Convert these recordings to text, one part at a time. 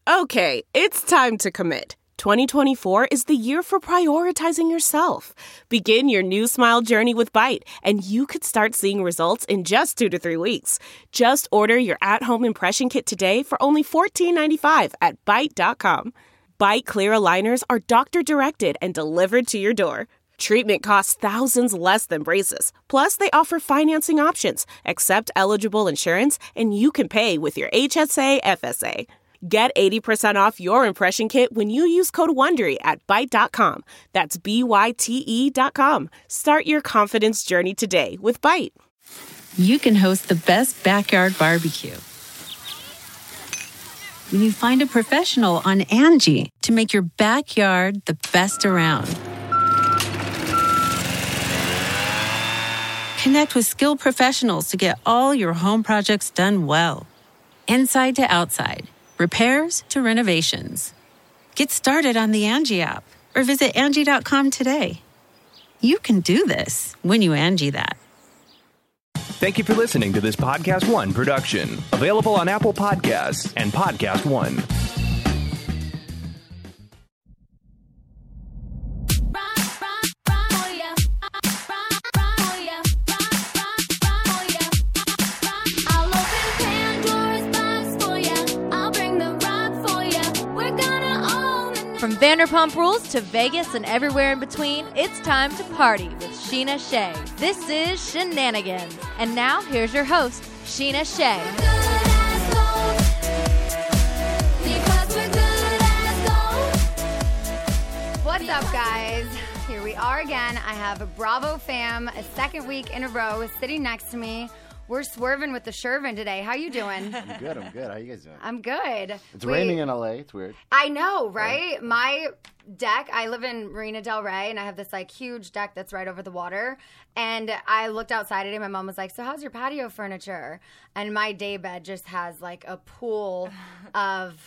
Okay, it's time to commit. 2024 is the year for prioritizing yourself. Begin your new smile journey with Byte, and you could start seeing results in just 2 to 3 weeks. Just order your at-home impression kit today for only $14.95 at Byte.com. Byte Clear aligners are doctor-directed and delivered to your door. Treatment costs thousands less than braces. Plus, they offer financing options, accept eligible insurance, and you can pay with your HSA FSA. Get 80% off your impression kit when you use code WONDERY at Byte.com. That's BYTE.com. Start your confidence journey today with Byte. You can host the best backyard barbecue when you find a professional on Angie to make your backyard the best around. Connect with skilled professionals to get all your home projects done well. Inside to outside. Repairs to renovations. Get started on the Angie app or visit Angie.com today. You can do this when you Angie that. Thank you for listening to this Podcast One production. Available on Apple Podcasts and Podcast One. From Vanderpump Rules to Vegas and everywhere in between, it's time to party with Sheena Shea. This is Shenanigans. And now, here's your host, Sheena Shea. What's up, guys? Here we are again. I have a Bravo fam, a second week in a row, sitting next to me. We're swerving with the Shervin today. How you doing? I'm good. How you guys doing? I'm good. It's raining in LA. It's weird. I know, right? My deck, I live in Marina Del Rey, and I have this like huge deck that's right over the water. And I looked outside today. My mom was like, "So how's your patio furniture?" And my day bed just has like a pool of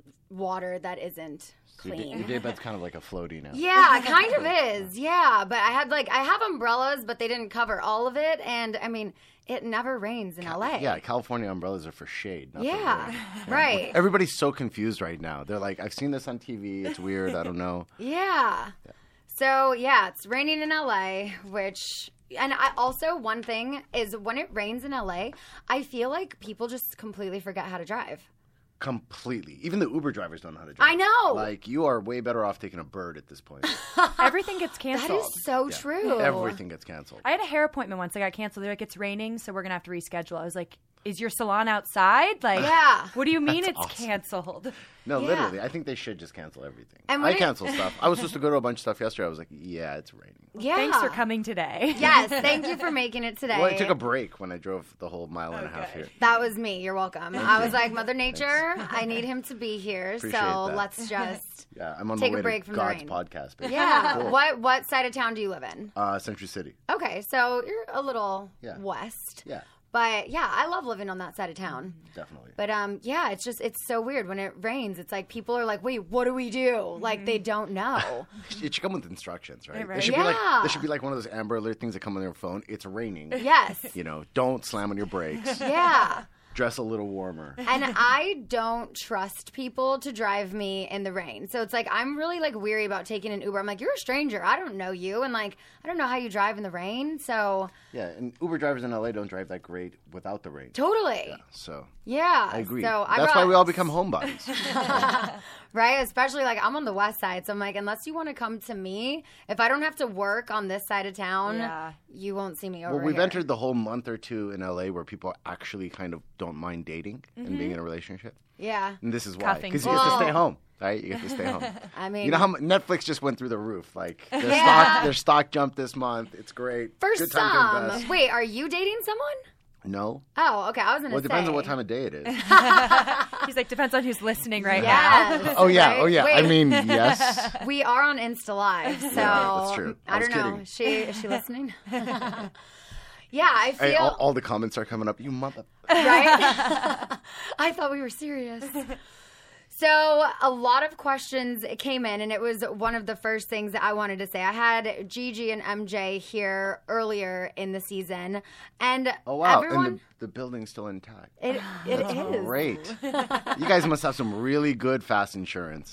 water that isn't clean. Your day bed's kind of like a floaty now. Yeah, kind of is. Yeah, but I have umbrellas, but they didn't cover all of it. And I mean, it never rains in LA. Yeah, California umbrellas are for shade. Yeah, right. Everybody's so confused right now. They're like, I've seen this on TV. It's weird. I don't know. Yeah. So, yeah, it's raining in LA, which... And I also, one thing is when it rains in LA, I feel like people just completely forget how to drive. Completely. Even the Uber drivers don't know how to drive. I know. Like, you are way better off taking a bird at this point. Everything gets canceled. That is so true. Everything gets canceled. I had a hair appointment once. I got canceled. They're like, it's raining, so we're going to have to reschedule. I was like, is your salon outside? Like, yeah. What do you mean That's it's awesome. canceled? No, Yeah. literally. I think they should just cancel everything. And I cancel stuff. I was supposed to go to a bunch of stuff yesterday. I was like, yeah, it's raining. Yeah. Thanks for coming today. Yes, thank you for making it today. Well, I took a break when I drove the whole mile and a half here. That was me. You're welcome. I was like, Mother Nature, I need him to be here, Appreciate so that. let's just Yeah, I'm on take my way a break to from God's the rain. podcast. Baby. Yeah. Cool. What side of town do you live in? Century City. Okay, so you're a little Yeah. west. Yeah, But yeah, I love living on that side of town. definitely. But yeah, it's so weird when it rains. It's like people are like, "Wait, what do we do?" Like they don't know. It should come with instructions, right? Right. There should Yeah. be like one of those Amber Alert things that come on your phone. It's raining. Yes. You know, don't slam on your brakes. Yeah. Dress a little warmer. And I don't trust people to drive me in the rain. So it's like I'm really like weary about taking an Uber. I'm like, "You're a stranger. I don't know you." And like, I don't know how you drive in the rain. So Yeah, and Uber drivers in LA don't drive that great without the rain. totally. So Yeah. I agree. So That's why we all become homebodies. Right? Especially like I'm on the west side. So I'm like, unless you want to come to me, if I don't have to work on this side of town, Yeah. you won't see me over Well, we've here. entered the whole month or two in LA where people actually kind of don't mind dating and being in a relationship. Yeah. And this is why. Cuffing. Because you get to stay Well- home, right? You get to stay home. I mean, You know how Netflix just went through the roof? Like, Yeah. their stock jumped this month. It's great. for Good time to some. invest. Wait, are you dating someone? No. Oh, okay. I was going to Well, say. it depends on what time of day it is. He's like, depends on who's listening right Yes. Oh, yeah. Right? Oh, yeah. I Wait. mean, yes. We are on Insta Live, so that's true. I I was don't know. kidding. Is she listening? Yeah, I feel Hey, all the comments are coming up. You mother. right. I thought we were serious. So a lot of questions came in, and it was one of the first things that I wanted to say. I had Gigi and MJ here earlier in the season, and Oh, wow. everyone... And the building's still intact. It is. Great. You guys must have some really good fast insurance.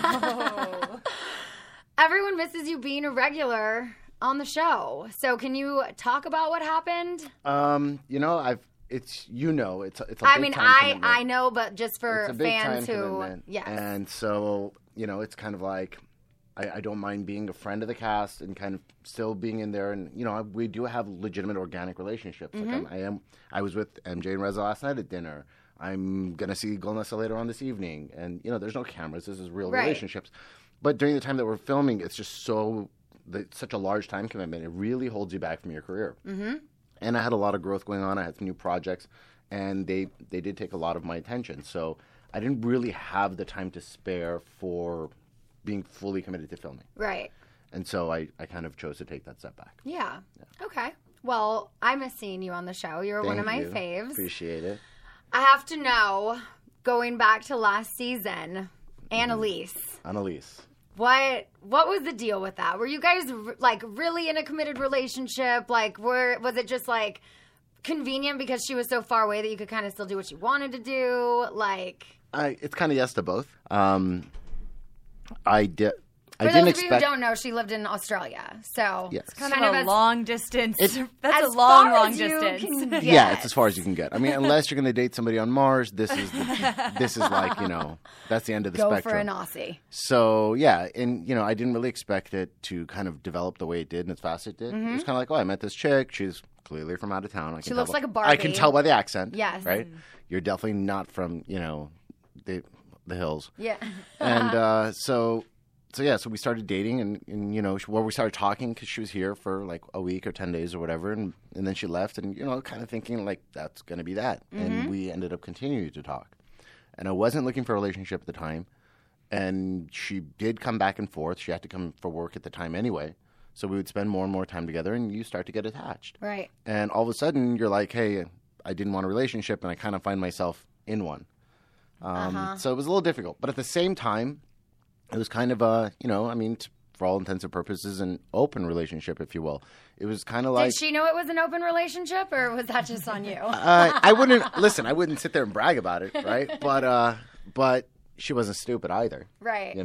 Everyone misses you being a regular on the show. So can you talk about what happened? It's a big I mean, time I commitment. know, but just for It's a big fans time who, commitment. yes. And so, it's kind of like I don't mind being a friend of the cast and kind of still being in there. And, we do have legitimate organic relationships. Mm-hmm. Like I was with MJ and Reza last night at dinner. I'm going to see Golnessa later on this evening. And, there's no cameras. This is real Right. relationships. But during the time that we're filming, it's just such a large time commitment. It really holds you back from your career. Mm-hmm. And I had a lot of growth going on. I had some new projects, and they did take a lot of my attention. So I didn't really have the time to spare for being fully committed to filming. Right. And so I kind of chose to take that step back. Yeah. Okay. Well, I miss seeing you on the show. You're one of my Thank you. faves. Appreciate it. I have to know, going back to last season, Annalise. Annalise. What was the deal with that? Were you guys really in a committed relationship? Was it just convenient because she was so far away that you could kind of still do what you wanted to do? It's kind of yes to both. I didn't For those of you expect. who don't know, she lived in Australia, so Yes. it's Kind of a long distance. That's as a long, far long as you distance. can get. Yeah, it's as far as you can get. I mean, unless you're going to date somebody on Mars, this is like that's the end of the Go spectrum. for an Aussie. So yeah, and I didn't really expect it to kind of develop the way it did and as fast as it did. It was kind of like, I met this chick. She's clearly from out of town. She looks like a I can Barbie. tell by the accent. Yes. Right. You're definitely not from the hills. Yeah. And so we started dating, and we started talking because she was here for like a week or 10 days or whatever, and then she left, and kind of thinking like that's going to be that, and we ended up continuing to talk. And I wasn't looking for a relationship at the time, and she did come back and forth. She had to come for work at the time anyway, so we would spend more and more time together, and you start to get attached. Right. And all of a sudden, you're like, hey, I didn't want a relationship, and I kind of find myself in one. So it was a little difficult, but at the same time, it was kind of for all intents and purposes, an open relationship, if you will. It was kind of like... Did she know it was an open relationship, or was that just on you? I wouldn't sit there and brag about it, right? But she wasn't stupid either. Right.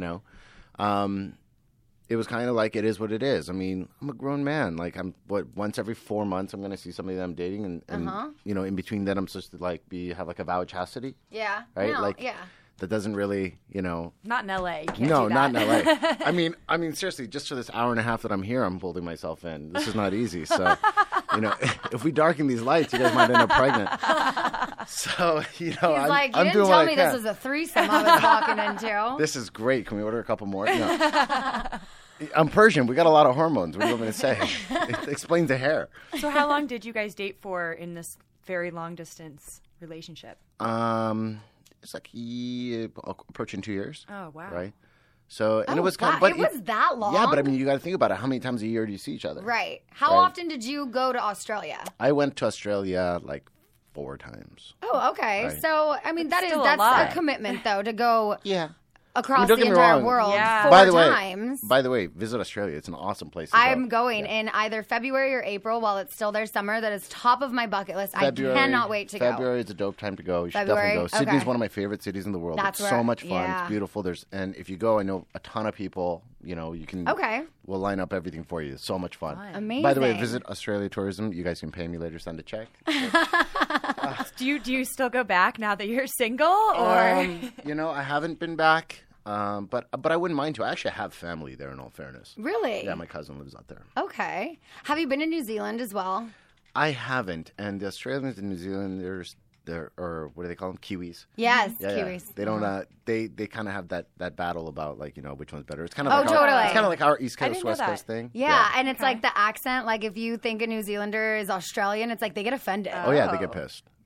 It was kind of like, it is what it is. I mean, I'm a grown man. Like, once every 4 months, I'm going to see somebody that I'm dating, and in between that, I'm supposed to have a vow of chastity. Yeah. Right? No, like, yeah. that doesn't really, Not in LA. You can't No, do not that. in LA. I mean, seriously, just for this hour and a half that I'm here, I'm holding myself in. This is not easy. So, if we darken these lights, you guys might end up pregnant. So, He's I'm like, you doing didn't what tell I me can. this was a threesome I was walking into. This is great. Can we order a couple more? No. I'm Persian. We got a lot of hormones. What do you want me to say? It explains the hair. So how long did you guys date for in this very long distance relationship? It's like approaching 2 years. Oh, wow. Right. So, and it Oh, was kind wow. of, but It was that long? Yeah, but I mean, you got to think about it. How many times a year do you see each other? Right. How Right. often did you go to Australia? I went to Australia like 4 times. Oh, okay. Right. So, I mean, that's still a lot. a commitment, though, to go Yeah. across don't the get me entire wrong. world Yeah. 4 times. By the way, visit Australia. It's an awesome place to go. I'm going Yeah. in either February or April while it's still their summer. That is top of my bucket list. February, I cannot wait to go. February is a dope time to go. You should February? definitely go. Sydney's Okay. one of my favorite cities in the world. That's it's so where- much fun. yeah. It's beautiful. And if you go, I know a ton of people. You can. Okay. We'll line up everything for you. It's so much fun. Amazing. By the way, visit Australia Tourism. You guys can pay me later. Send a check. Do you still go back now that you're single, or I haven't been back. But I wouldn't mind to. I actually have family there, in all fairness. Really? Yeah, my cousin lives out there. Okay. Have you been to New Zealand as well? I haven't. And the Australians and New Zealanders, or what do they call them? Kiwis. Yes, Yeah, Kiwis. yeah. They don't. They kind of have that battle about which one's better. It's kind of Oh, like totally. it's kind of like our East I Coast didn't know West that. Coast thing. Yeah, and it's like the accent. Like if you think a New Zealander is Australian, it's like they get offended. Oh yeah, they get pissed.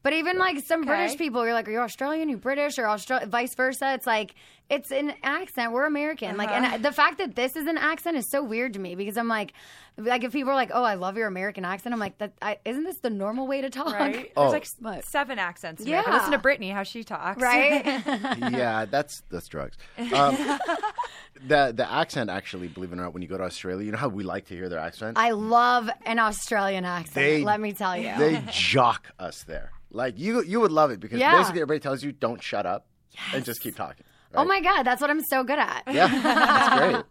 But even like some Okay. British people, you're like, are you Australian? You British? Or vice versa? It's like, it's an accent. We're American. Like, and the fact that this is an accent is so weird to me because I'm like if people are like, oh, I love your American accent, I'm like, isn't this the normal way to talk? Right? Oh. There's like 7 accents. In Yeah. there, but listen to Brittany, how she talks. Right? Yeah, that's drugs. The accent, actually, believe it or not, when you go to Australia, you know how we like to hear their accent? I love an Australian accent, let me tell you. They jock us there. Like, you would love it because Yeah. basically everybody tells you, don't shut up and just keep talking. Right? Oh my God, that's what I'm so good at. Yeah, that's great.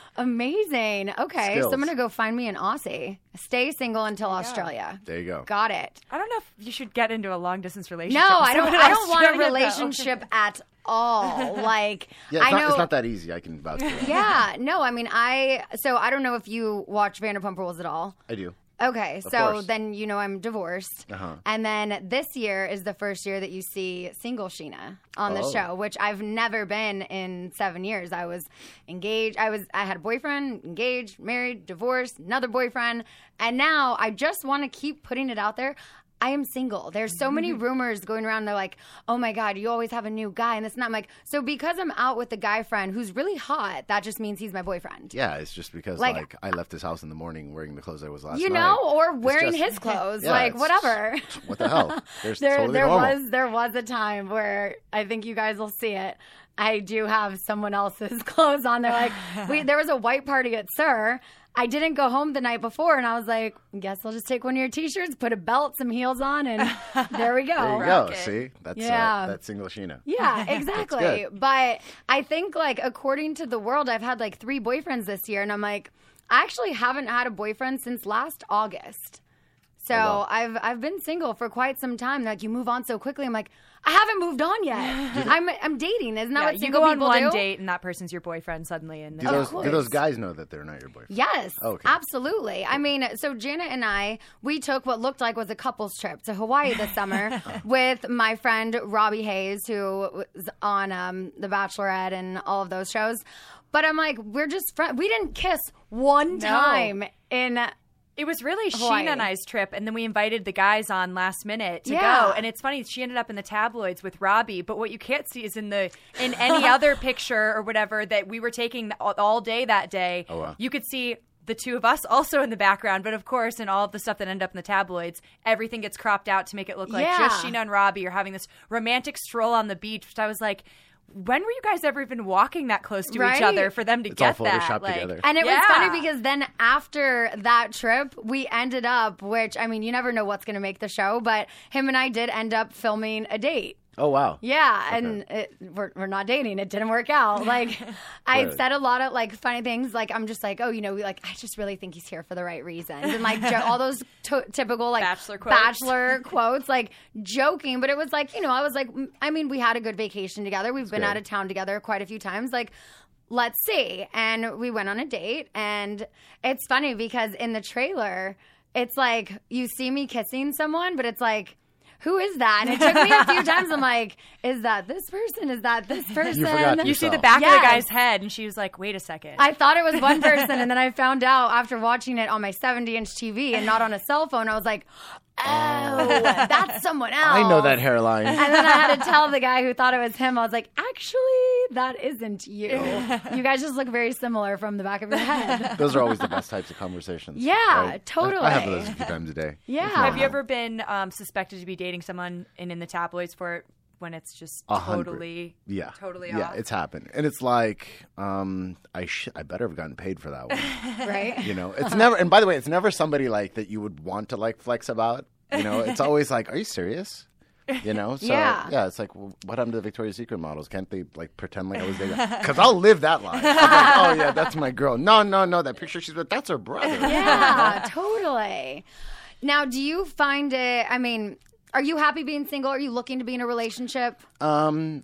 Amazing. Okay, so Skills. I'm going to go find me an Aussie. Stay single until Australia. There you go. Got it. I don't know if you should get into a long distance relationship. No, with I don't. someone I in don't want a Australia, though. relationship at all. Like, Yeah, I know. it's not that easy. I can vouch for that. Yeah, no. I mean, I don't know if you watch Vanderpump Rules at all. I do. Okay, Of so course. then you know I'm divorced, and then this year is the first year that you see single Sheena on the Oh. show, which I've never been in 7 years. I was engaged. I had a boyfriend, engaged, married, divorced, another boyfriend, and now I just want to keep putting it out there. I am single. There's so many rumors going around. They're like, oh my God, you always have a new guy. And it's not. I'm like, so because I'm out with a guy friend who's really hot, that just means he's my boyfriend. Yeah, it's just because Like- I left his house in the morning wearing the clothes I was last You night. know, or It's wearing just- his clothes, Yeah, like it's whatever. just- what the hell? There's There totally normal. there was a time where I think you guys will see it. I do have someone else's clothes on there. Like there was a white party at Sir. I didn't go home the night before, and I was like, guess I'll just take one of your T-shirts, put a belt, some heels on, and there we go. There you go. See, that's Yeah. that's single Sheena. Yeah, exactly. good. But I think, like, according to the world, I've had like 3 boyfriends this year, and I'm like, I actually haven't had a boyfriend since last August. So wow. I've been single for quite some time. They're like, you move on so quickly. I'm like, I haven't moved on yet. I'm dating. Isn't that Yeah, what you single go on people one do? date and that person's your boyfriend suddenly. And Do those guys know that they're not your boyfriend? Yes, Okay. absolutely. I mean, so Janet and I, we took what looked like was a couple's trip to Hawaii this summer with my friend Robbie Hayes, who was on The Bachelorette and all of those shows. But I'm like, we're just friends. We didn't kiss one time in. It was really Hawaii. Sheena and I's trip, and then we invited the guys on last minute to Yeah. go. And it's funny, she ended up in the tabloids with Robbie, but what you can't see is in any other picture or whatever that we were taking all day that day. Oh, wow. You could see the two of us also in the background, but of course, in all of the stuff that ended up in the tabloids, everything gets cropped out to make it look like Yeah. just Sheena and Robbie are having this romantic stroll on the beach. Which I was like, when were you guys ever even walking that close to Right? each other for them to It's all get that? photoshopped Like, together. And it was Yeah. funny because then after that trip, we ended up, which, I mean, you never know what's going to make the show, but him and I did end up filming a date. Oh wow. Yeah, and we're not dating. It didn't work out. Like, I Right. said a lot of like funny things. Like, I'm just like, oh, you know, like I just really think he's here for the right reasons, and like all those typical like Bachelor quotes, like joking. But it was like, you know, I was like, I mean, we had a good vacation together. We've been good. out of town together quite a few times. Like, let's see. And we went on a date, and it's funny because in the trailer, it's like you see me kissing someone, but it's like, who is that? And it took me a few times. I'm like, is that this person? Is that this person? forgot You see the yourself. back of Yes. the guy's head, and she was like, wait a second. I thought it was one person, and then I found out after watching it on my 70-inch TV and not on a cell phone. I was like, oh, that's someone else. I know that hairline. And then I had to tell the guy who thought it was him. I was like, actually, that isn't you. You guys just look very similar from the back of your head. Those are always the best types of conversations. Yeah, right? totally. I have those a few times a day. Yeah. Have you ever been suspected to be dating someone and in the tabloids for it when it's just 100. totally Yeah, off? it's happened, and it's like I better have gotten paid for that one. Right? You know, it's never. And by the way, it's never somebody like that you would want to like flex about. You know, it's always like, are you serious? You know, so Yeah. it's like, well, what happened to the Victoria's Secret models? Can't they like pretend like I was dating? Because I'll live that life. I'm like, oh yeah, that's my girl. No, that picture she's with, that's her brother. Yeah, totally. Now, do you find it, I mean, are you happy being single? Are you looking to be in a relationship? I'm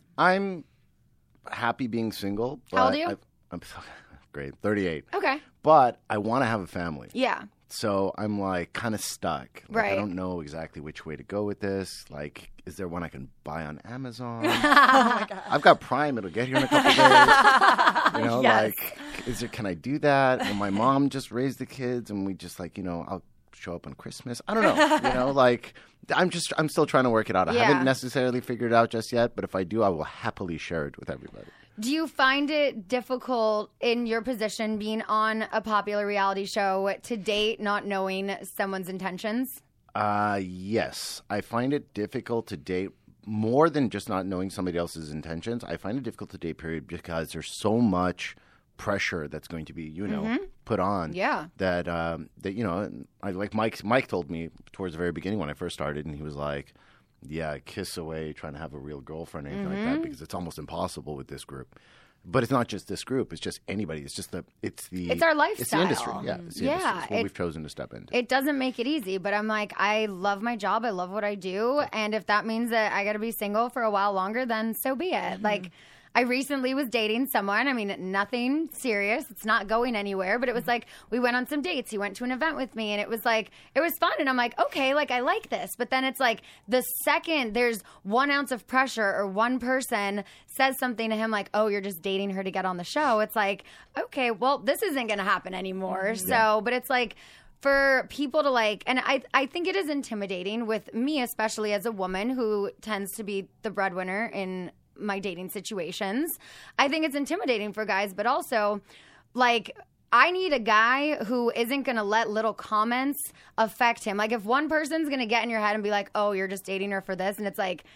happy being single. But How old are you? I'm great, 38. Okay. But I want to have a family. Yeah. So I'm like kind of stuck. Like, Right. I don't know exactly which way to go with this. Like, is there one I can buy on Amazon? I've got Prime. It'll get here in a couple days. You know, Yes. like, can I do that? Well, my mom just raised the kids, and we just like, you know, I'll show up on Christmas. I don't know. You know, like I'm still trying to work it out. I haven't necessarily figured it out just yet, but if I do, I will happily share it with everybody. Do you find it difficult in your position being on a popular reality show to date not knowing someone's intentions? Yes. I find it difficult to date more than just not knowing somebody else's intentions. I find it difficult to date, period, because there's so much pressure that's going to be, put on. Yeah. That I like Mike told me towards the very beginning when I first started, and he was like, yeah, kiss away trying to have a real girlfriend or anything like that, because it's almost impossible with this group. But it's not just this group; it's just anybody. It's our lifestyle. It's the industry. Yeah, it's the industry. It's what we've chosen to step into. It doesn't make it easy, but I'm like, I love my job. I love what I do, and if that means that I got to be single for a while longer, then so be it. Like. I recently was dating someone. I mean, nothing serious. It's not going anywhere. But it was like we went on some dates. He went to an event with me. And it was fun. And I'm like, okay, like I like this. But then it's like the second there's 1 ounce of pressure or one person says something to him like, oh, you're just dating her to get on the show. It's like, okay, well, this isn't going to happen anymore. So, but it's like, for people to like, and I think it is intimidating with me, especially as a woman who tends to be the breadwinner in my dating situations. I think it's intimidating for guys, but also like I need a guy who isn't going to let little comments affect him. Like if one person's going to get in your head and be like, oh, you're just dating her for this. And it's like,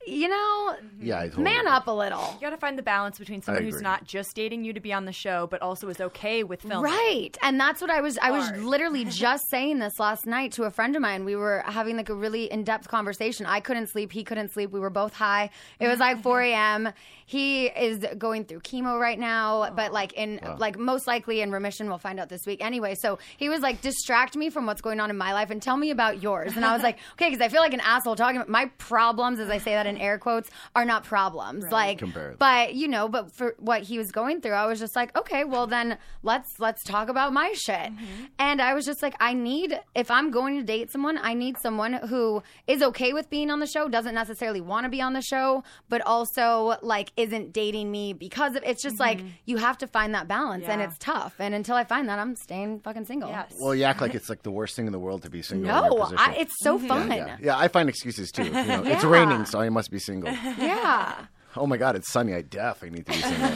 man up a little. You got to find the balance between someone who's not just dating you to be on the show, but also is okay with filming. Right. And that's what I was literally just saying this last night to a friend of mine. We were having like a really in-depth conversation. I couldn't sleep. He couldn't sleep. We were both high. It was like 4 a.m. He is going through chemo right now, but like most likely in remission. We'll find out this week anyway. So he was like, distract me from what's going on in my life and tell me about yours. And I was like, okay, because I feel like an asshole talking about my problems, as I say that in air quotes, are not problems. Right. Like, but for what he was going through, I was just like, okay, well then let's talk about my shit. And I was just like, if I'm going to date someone, I need someone who is okay with being on the show, doesn't necessarily want to be on the show, but also like isn't dating me because of it's just like you have to find that balance and it's tough. And until I find that, I'm staying fucking single. Yes. Well, you act like it's like the worst thing in the world to be single. No, it's so fun. Yeah, I find excuses too. It's raining, so I must be single. Yeah. Oh my God, it's sunny. I definitely need to be single.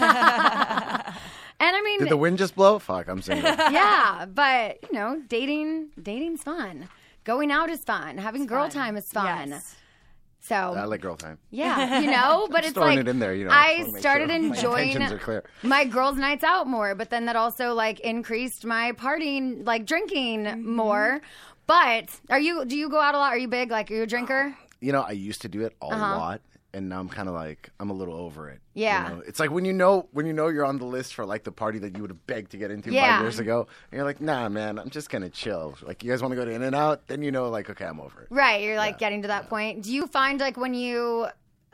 And I mean, did the wind just blow? Fuck, I'm single. Yeah, but dating's fun. Going out is fun. Having girl time is fun. Yes. So I like girl time. Yeah, but it's throwing like it in there. I started enjoying my intentions are clear. My girls' nights out more, but then that also like increased my partying, like drinking more. But do you go out a lot? Are you big? Like, are you a drinker? I used to do it a lot. And now I'm kind of like, I'm a little over it. Yeah. It's like when you know you're on the list for like the party that you would have begged to get into 5 years ago. And you're like, nah, man, I'm just going to chill. Like, you guys want to go to In-N-Out? Then like, okay, I'm over it. Right. You're like getting to that point. Do you find like when you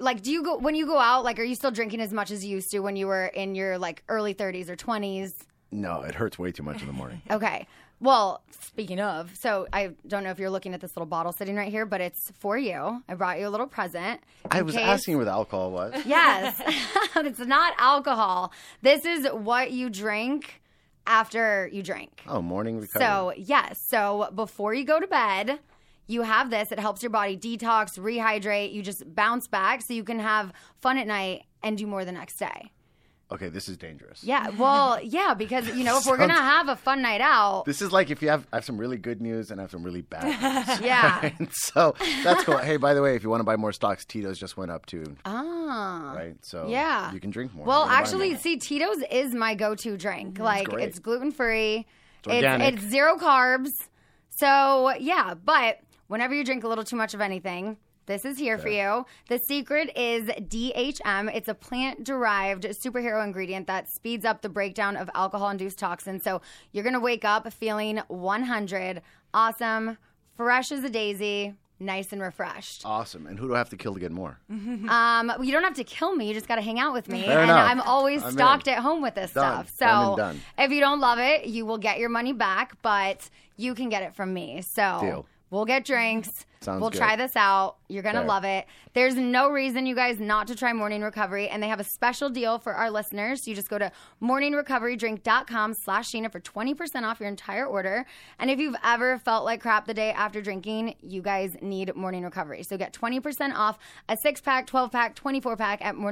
go out, like, are you still drinking as much as you used to when you were in your like early 30s or 20s? No, it hurts way too much in the morning. Okay. Well, speaking of, so I don't know if you're looking at this little bottle sitting right here, but it's for you. I brought you a little present. I was asking where the alcohol was. Yes. It's not alcohol. This is what you drink after you drink. Oh, morning recovery. So, yes. So, before you go to bed, you have this. It helps your body detox, rehydrate. You just bounce back so you can have fun at night and do more the next day. Okay, this is dangerous. Yeah, well, yeah, because, if we're going to have a fun night out. This is like if I have some really good news and I have some really bad news. Yeah. Right? So that's cool. Hey, by the way, if you want to buy more stocks, Tito's just went up too. Ah. Right? So yeah. You can drink more. Well, actually, see, Tito's is my go-to drink. Like, it's gluten-free. It's organic. It's 0 carbs. So, yeah, but whenever you drink a little too much of anything, this is here for you. The secret is DHM. It's a plant-derived superhero ingredient that speeds up the breakdown of alcohol-induced toxins. So you're going to wake up feeling 100, awesome, fresh as a daisy, nice and refreshed. Awesome. And who do I have to kill to get more? You don't have to kill me. You just got to hang out with me. Fair enough. I'm always stocked at home with this stuff. So done. If you don't love it, you will get your money back, but you can get it from me. So. Deal. We'll get drinks. Sounds we'll good. try this out. You're going to Fair. love it. There's no reason, you guys, not to try Morning Recovery. And they have a special deal for our listeners. So you just go to morningrecoverydrink.com/Sheena for 20% off your entire order. And if you've ever felt like crap the day after drinking, you guys need Morning Recovery. So get 20% off a 6-pack, 12-pack, 24-pack at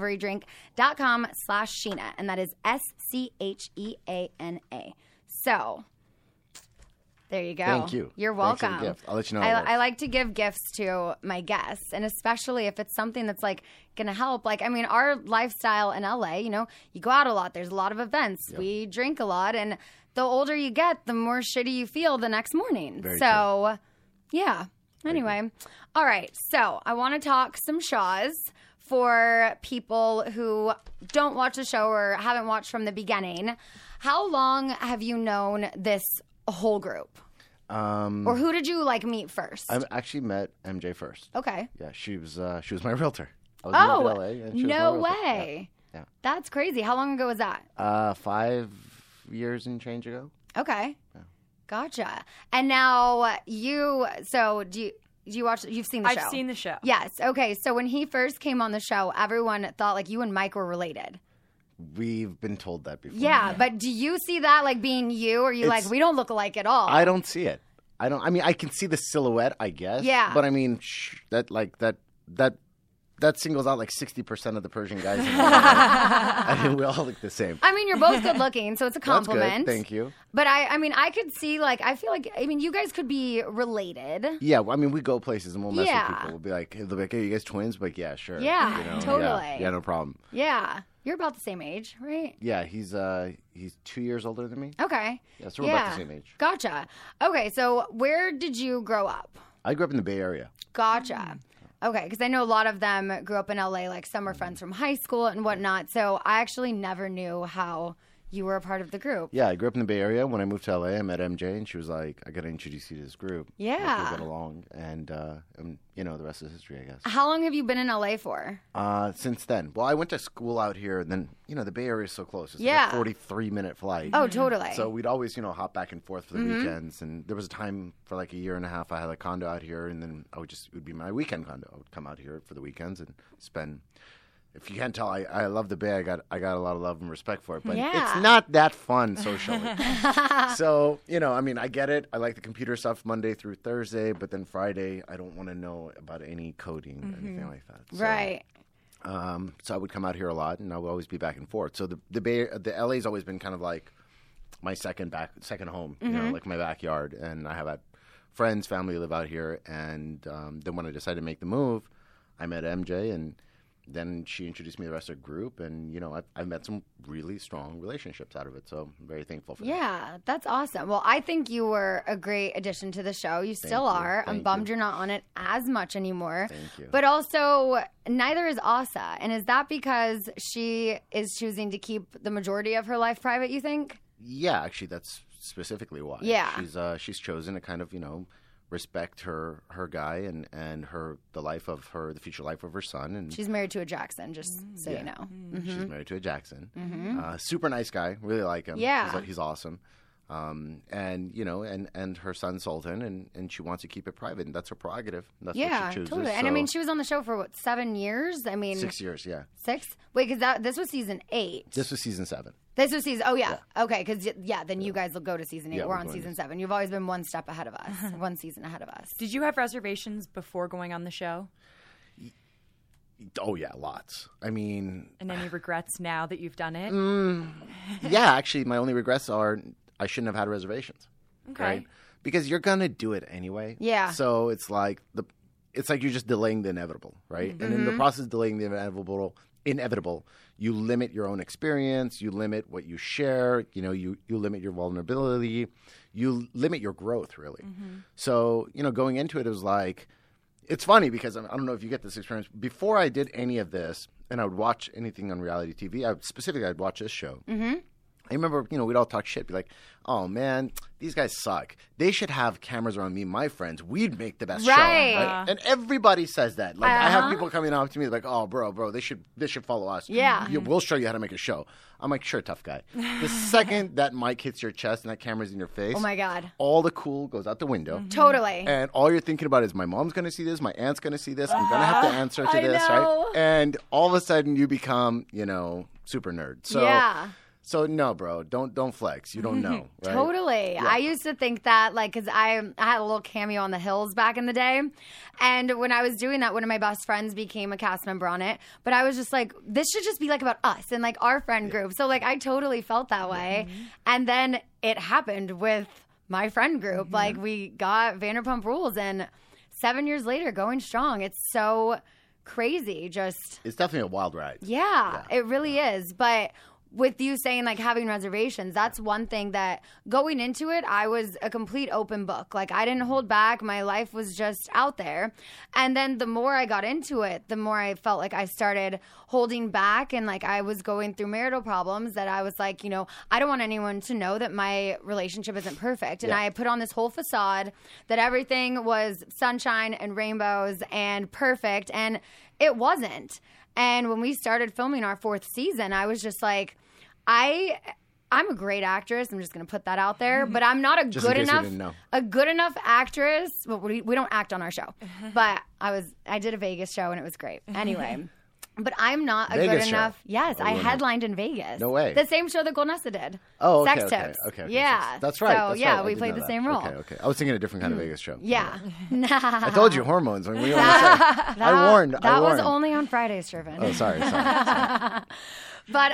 morningrecoverydrink.com/Sheena. And that is SCHEANA. So... there you go. Thank you. You're Thanks for welcome. the gift. I'll let you know how it works. I like to give gifts to my guests, and especially if it's something that's like going to help. Like, I mean, our lifestyle in LA, you know, you go out a lot. There's a lot of events. Yep. We drink a lot, and the older you get, the more shitty you feel the next morning. Very so, yeah. Anyway, all right. So I want to talk some Shaws for people who don't watch the show or haven't watched from the beginning. How long have you known this whole group? Or who did you like meet first? I actually met MJ first. Okay. Yeah, she was my realtor. I was moving to LA, and she was no my realtor. way. Yeah. That's crazy. How long ago was that? 5 years and change ago. Okay. Yeah. Gotcha. And now do you watch, you've seen the show? I've seen the show. Yes. Okay. So when he first came on the show, everyone thought like you and Mike were related. We've been told that before. Yeah, but do you see that like being you, or are you like, we don't look alike at all? I don't see it. I mean, I can see the silhouette, I guess. Yeah. But I mean, that singles out like 60% of the Persian guys in the world. I mean, we all look the same. I mean, you're both good looking, so it's a compliment. That's good. Thank you. But I mean, I could see like, I feel like, I mean, you guys could be related. Yeah, I mean, we go places and we'll mess Yeah. with people. We'll be like, hey, you guys twins? But yeah, sure. Yeah, You know, totally. Yeah, no problem. Yeah. You're about the same age, right? Yeah, he's 2 years older than me. Okay. Yeah, so we're about the same age. Gotcha. Okay, so where did you grow up? I grew up in the Bay Area. Gotcha. Okay, because I know a lot of them grew up in LA, like some were friends from high school and whatnot. So I actually never knew how you were a part of the group. Yeah, I grew up in the Bay Area. When I moved to LA, I met MJ, and she was like, I got to introduce you to this group. Yeah. We'll get along. And, you know, the rest is history, I guess. How long have you been in LA for? Since then. Well, I went to school out here, and then, you know, the Bay Area is so close. It's Yeah. like a 43-minute flight. Oh, totally. So we'd always, you know, hop back and forth for the weekends. And there was a time for like a year and a half I had a condo out here, and then it would be my weekend condo. I would come out here for the weekends and spend... If you can't tell, I love the Bay. I got a lot of love and respect for it, but Yeah. it's not that fun socially. So, you know, I mean, I get it. I like the computer stuff Monday through Thursday, but then Friday, I don't want to know about any coding or anything like that. So, Right. So I would come out here a lot, and I would always be back and forth. So the LA's always been kind of like my second home, you know, like my backyard. And I have friends, family live out here. And then when I decided to make the move, I met MJ, and then she introduced me to the rest of the group, and, you know, I've met some really strong relationships out of it, so I'm very thankful for that. Yeah, that's awesome. Well, I think you were a great addition to the show. You still are. I'm Thank bummed you. you're not on it as much anymore. Thank you. But also, neither is Asa. And is that because she is choosing to keep the majority of her life private, you think? Yeah, actually, that's specifically why. Yeah. She's chosen to kind of, you know, respect her guy and the future life of her son. And She's married to a Jackson, just so you know. she's married to a Jackson. Super nice guy. Really like him. Yeah. He's awesome. And, you know, and her son Sultan, and she wants to keep it private, and that's her prerogative. That's Yeah, what she chooses. totally. And I mean, she was on the show for, 7 years? I mean... 6 years, yeah. 6? Wait, because this was season 8. This was season 7. This was season... Oh, yeah. Okay, because, then you guys will go to season 8. Yeah, we're we're on going season to- 7. You've always been one step ahead of us. One season ahead of us. Did you have reservations before going on the show? Oh, yeah, lots. I mean... And any regrets now that you've done it? Yeah, actually, my only regrets are I shouldn't have had reservations. Okay. Right? Because you're gonna do it anyway. Yeah. So it's like you're just delaying the inevitable, right? And in the process of delaying the inevitable, you limit your own experience, you limit what you share, you know, you limit your vulnerability, you limit your growth, really. So, you know, going into it, it was like, it's funny because I don't know if you get this experience. Before I did any of this, and I would watch anything on reality TV, I'd watch this show. I remember, we'd all talk shit, be like, oh, man, these guys suck. They should have cameras around me and my friends. We'd make the best show. Right? And everybody says that. Like, I have people coming up to me like, oh, bro, they should follow us. Yeah. We'll show you how to make a show. I'm like, sure, tough guy. The second that mic hits your chest and that camera's in your face. Oh, my God. All the cool goes out the window. Mm-hmm. Totally. And all you're thinking about is my mom's going to see this, my aunt's going to see this, I'm going to have to answer to this, right? And all of a sudden you become, super nerd. So, yeah. So no, bro, don't flex. You don't know, right? Totally. Yeah. I used to think that, like, because I had a little cameo on The Hills back in the day, and when I was doing that, one of my best friends became a cast member on it. But I was just like, this should just be like about us and like our friend group. So like I totally felt that way, and then it happened with my friend group. Like we got Vanderpump Rules, and 7 years later, going strong. It's so crazy. It's definitely a wild ride. Yeah. It really is. But with you saying like having reservations, that's one thing that going into it, I was a complete open book. Like I didn't hold back. My life was just out there. And then the more I got into it, the more I felt like I started holding back, and like I was going through marital problems that I was like, I don't want anyone to know that my relationship isn't perfect. And I put on this whole facade that everything was sunshine and rainbows and perfect, and it wasn't. And when we started filming our 4th season, I was just like, I'm a great actress. I'm just going to put that out there, but I'm not a good enough actress. Well, we don't act on our show, but I did a Vegas show and it was great. Anyway, but I'm not a Vegas good enough. Show. Yes, I headlined in Vegas. No way. The same show that Golnessa did. Oh, okay. Sex Tips. Okay. Yeah. That's right. So that's yeah, right. we played the same role. Okay. I was thinking a different kind of Vegas show. Yeah. I told you, hormones. When we I warned. That was only on Fridays, Shervin. Oh, sorry. But,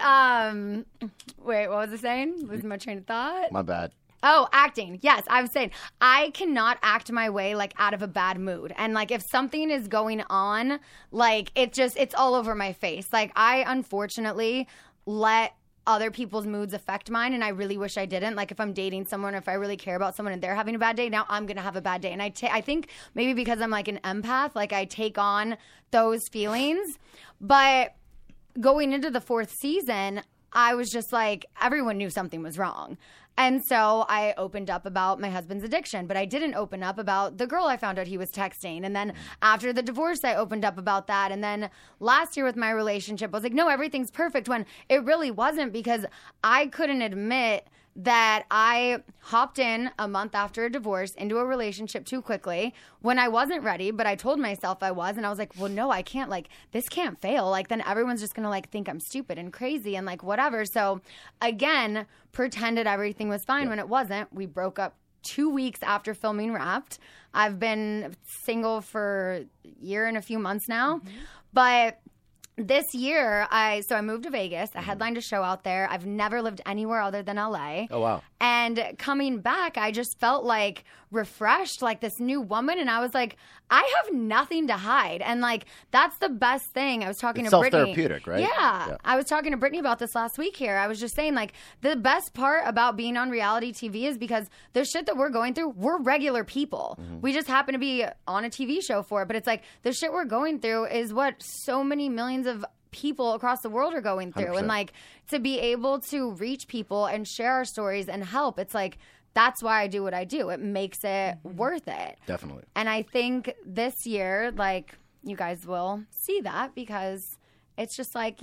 wait, what was I saying? Losing my train of thought? My bad. Oh, acting. Yes, I was saying I cannot act my way like out of a bad mood. And like if something is going on, like it's all over my face. Like I unfortunately let other people's moods affect mine, and I really wish I didn't. Like if I'm dating someone, or if I really care about someone and they're having a bad day, now I'm going to have a bad day. And I think maybe because I'm like an empath, like I take on those feelings. But going into the 4th season, I was just like, everyone knew something was wrong. And so I opened up about my husband's addiction, but I didn't open up about the girl I found out he was texting. And then after the divorce, I opened up about that. And then last year with my relationship, I was like, no, everything's perfect, when it really wasn't, because I couldn't admit that I hopped in a month after a divorce into a relationship too quickly when I wasn't ready, but I told myself I was, and I was like, well, no, I can't, like, this can't fail. Like, then everyone's just gonna, like, think I'm stupid and crazy and, like, whatever. So, again, pretended everything was fine when it wasn't. We broke up 2 weeks after filming Wrapped. I've been single for a year and a few months now, but this year, I moved to Vegas. I headlined a show out there. I've never lived anywhere other than LA. Oh, wow. And coming back, I just felt like refreshed, like this new woman. And I was like, I have nothing to hide. And like, that's the best thing. I was talking to Brittany. Self-therapeutic, right? Yeah. I was talking to Brittany about this last week here. I was just saying, like, the best part about being on reality TV is because the shit that we're going through, we're regular people. We just happen to be on a TV show for it. But it's like, the shit we're going through is what so many millions of people across the world are going through. 100%. And like, to be able to reach people and share our stories and help, it's like, that's why I do what I do. It makes it worth it. Definitely. And I think this year, like, you guys will see that, because it's just like,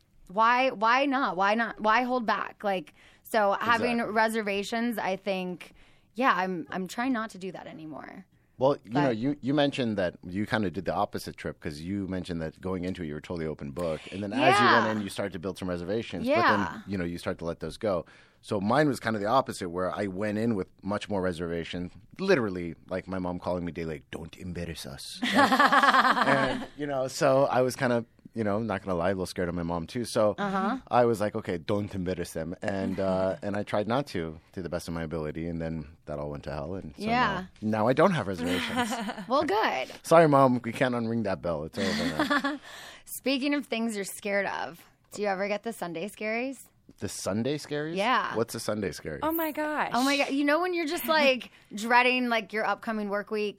why not? Why hold back? Like, so having reservations, I think, I'm trying not to do that anymore. Well, you mentioned that you kind of did the opposite trip, because you mentioned that going into it, you were totally open book. And then as you went in, you started to build some reservations. Yeah. But then, you start to let those go. So mine was kind of the opposite, where I went in with much more reservation. Literally, like my mom calling me daily, like, don't embarrass us. Right? And, so I was kind of, not going to lie, a little scared of my mom too. So I was like, okay, don't embarrass them. And I tried not to the best of my ability. And then that all went to hell. And so now I don't have reservations. Well, good. Sorry, Mom. We can't unring that bell. It's over now. Speaking of things you're scared of, do you ever get the Sunday scaries? The Sunday scaries? Yeah. What's a Sunday scary? Oh, my gosh. Oh, my God. When you're just, like, dreading, like, your upcoming work week,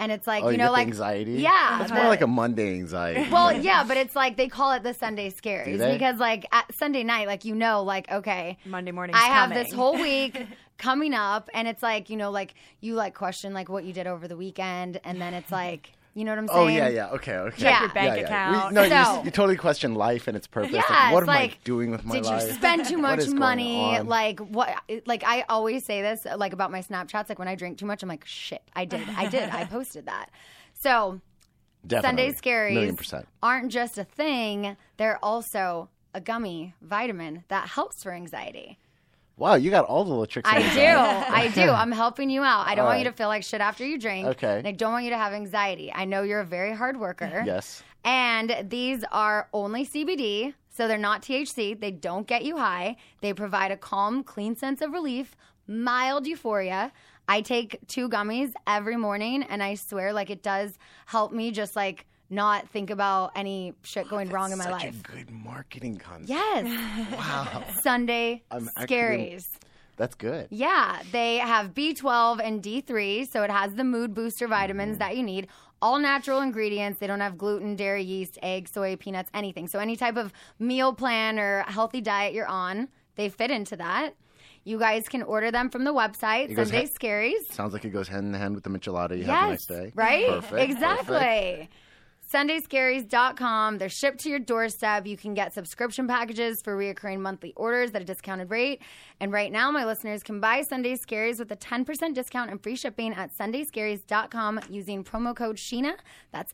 And it's like, Oh, you you know, get the like anxiety? Yeah. It's more like a Monday anxiety. Well, yeah, but it's like they call it the Sunday Scaries Do they? because like at Sunday night, like, you know, like, okay, Monday morning's I have coming. this whole week coming up, and it's like, you know, like you like question like what you did over the weekend, and then it's like, you know what I'm saying? Oh, yeah. Okay. Check your bank account. So- You totally question life and its purpose. Yeah, Like, what it's am I like, doing with my did life? you spend too What much is going money? on? Like what? Like I always say this, like about my Snapchats. Like when I drink too much, I'm like, shit, I did. I posted that. So Definitely. Sunday Scaries 1,000,000%. aren't just a thing; they're also a gummy vitamin that helps for anxiety. Wow, you got all the little tricks. in your bag. I do. I'm helping you out. I don't All want you right. to feel like shit after you drink. Okay. And I don't want you to have anxiety. I know you're a very hard worker. Yes. And these are only CBD, so they're not THC. They don't get you high. They provide a calm, clean sense of relief, mild euphoria. I take 2 gummies every morning, and I swear, like, it does help me just, like, not think about any shit going wrong in my Such life. a good marketing concept. Yes. Wow. Sunday I'm actually- Scaries. That's good. Yeah, they have B12 and D3, so it has the mood booster vitamins that you need. All natural ingredients. They don't have gluten, dairy, yeast, egg, soy, peanuts, anything. So any type of meal plan or healthy diet you're on, they fit into that. You guys can order them from the website, It goes Sunday Scaries. Sounds like it goes hand in hand with the michelada you have the Yes, next day. right? Perfect. Exactly. Perfect. SundayScaries.com. They're shipped to your doorstep. You can get subscription packages for reoccurring monthly orders at a discounted rate. And right now, my listeners can buy Sunday Scaries with a 10% discount and free shipping at SundayScaries.com using promo code Sheena. That's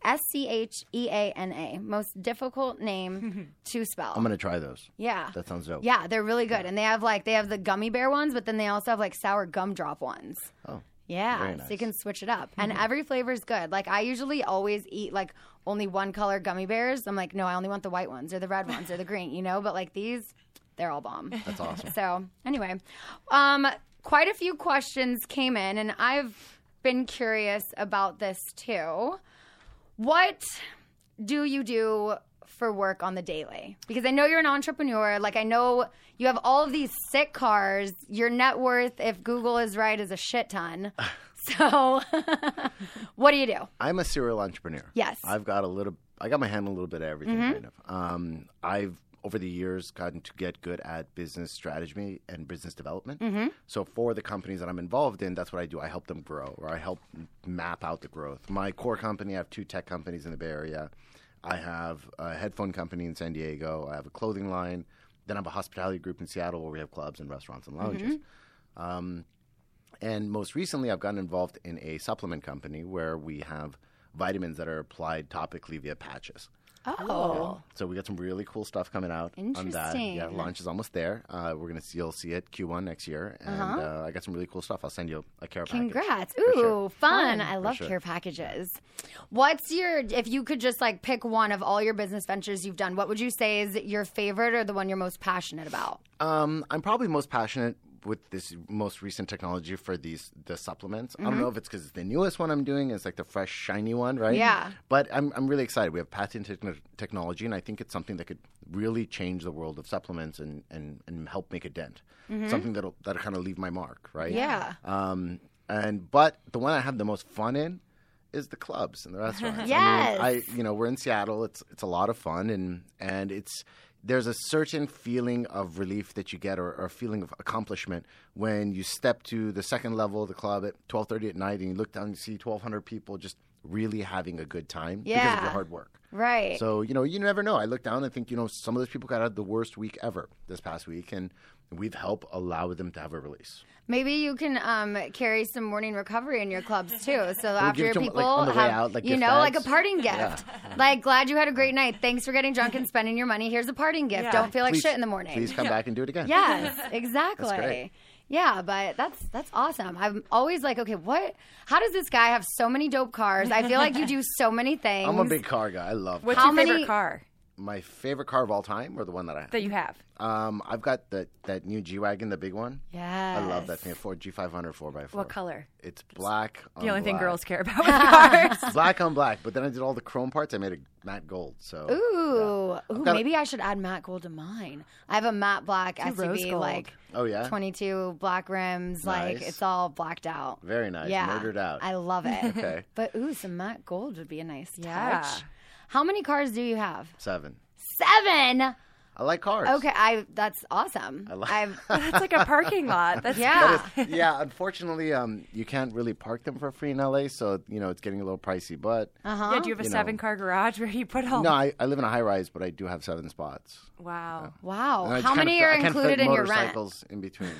SCHEANA. Most difficult name to spell. I'm going to try those. Yeah. That sounds dope. Yeah, they're really good. And they have the gummy bear ones, but then they also have like sour gumdrop ones. Oh. Yeah, Very so nice. you can switch it up. And every flavor is good. Like, I usually always eat, like, only one color gummy bears. I'm like, no, I only want the white ones or the red ones or the green, you know? But, like, these, they're all bomb. That's awesome. So, anyway, quite a few questions came in, and I've been curious about this, too. What do you do for work on the daily? Because I know you're an entrepreneur. Like, I know you have all of these sick cars. Your net worth, if Google is right, is a shit ton. So what do you do? I'm a serial entrepreneur. Yes. I got my hand in a little bit of everything, kind of. I've, over the years, gotten to get good at business strategy and business development. So for the companies that I'm involved in, that's what I do. I help them grow, or I help map out the growth. My core company, I have 2 tech companies in the Bay Area. I have a headphone company in San Diego. I have a clothing line. Then I have a hospitality group in Seattle where we have clubs and restaurants and lounges. And most recently, I've gotten involved in a supplement company where we have vitamins that are applied topically via patches. Oh. So we got some really cool stuff coming out on that. Interesting. Yeah, launch is almost there. You'll see it Q1 next year, and I got some really cool stuff. I'll send you a care package. Congrats. For Ooh, sure. fun. I For love sure. care packages. If you could just like pick one of all your business ventures you've done, what would you say is your favorite or the one you're most passionate about? I'm probably most passionate with this most recent technology for the supplements. I don't know if it's because it's the newest one I'm doing. It's like the fresh, shiny one, right? Yeah. But I'm really excited. We have patented technology, and I think it's something that could really change the world of supplements and help make a dent. Something that'll kind of leave my mark, right? Yeah. But the one I have the most fun in is the clubs and the restaurants. Yes. I mean, we're in Seattle. It's a lot of fun, and there's a certain feeling of relief that you get, or a feeling of accomplishment when you step to the second level of the club at 12:30 at night and you look down and you see 1,200 people just really having a good time because of Yeah. your hard work. Right. So, you never know. I look down and think, some of those people got out the worst week ever this past week, and we've helped allow them to have a release. Maybe you can carry some morning recovery in your clubs too. So after give your it to 'em, people like, on the way have, out, like you gift know, like a bags. parting gift. Like, glad you had a great night. Thanks for getting drunk and spending your money. Here's a parting gift. Yeah. Don't feel like Please- shit in the morning. Please come back and do it again. Yes, exactly. That's great. Yeah, but that's awesome. I'm always like, okay, how does this guy have so many dope cars? I feel like you do so many things. I'm a big car guy. I love What's cars. How your many- favorite car? My favorite car of all time, or the one that I have? That you have. I've got that new G-Wagon, the big one. Yes. I love that thing. Ford G500 4x4. What color? It's black on The only thing black. girls care about with cars. Black on black. But then I did all the chrome parts. I made it matte gold. So Ooh, got maybe I should add matte gold to mine. I have a matte black rose SUV, gold. like Oh yeah. 22 black rims, like Nice. it's all blacked out. Very nice. Yeah, Murdered out. I love it. Okay. But some matte gold would be a nice Yeah. touch. How many cars do you have? 7. 7. I like cars. Okay, that's awesome. That's like a parking lot. That's Yeah. Yeah, unfortunately, you can't really park them for free in LA, so it's getting a little pricey. But Yeah, do you have a 7-car garage? Where do you put all? no, I live in a high rise, but I do have 7 spots. Wow. Wow. And I How can't many fit- are I can't fit included in your rent? motorcycles in between.